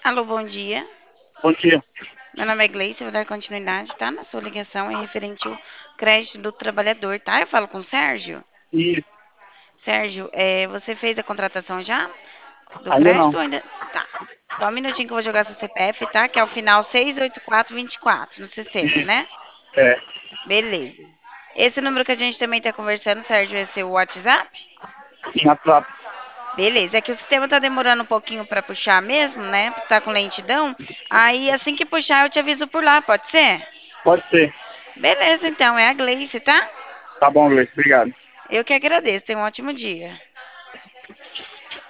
Alô, bom dia. Bom dia. Meu nome é Gleice, vou dar continuidade, tá? Na sua ligação é referente ao crédito do trabalhador, tá? Eu falo com o Sérgio. E Sérgio, você fez a contratação já do ainda não. crédito ou ainda? Tá. Só um minutinho que eu vou jogar seu CPF, tá? Que é o final 68424 no sistema, Isso. né? É. Beleza. Esse número que a gente também tá conversando, Sérgio, é seu WhatsApp? Sim, WhatsApp. Beleza, é que o sistema tá demorando um pouquinho pra puxar mesmo, né? Tá com lentidão. Aí assim que puxar eu te aviso por lá, pode ser? Pode ser. Beleza, então, é a Gleice, tá? Tá bom, Luiz. Obrigado. Eu que agradeço. Tenha um ótimo dia.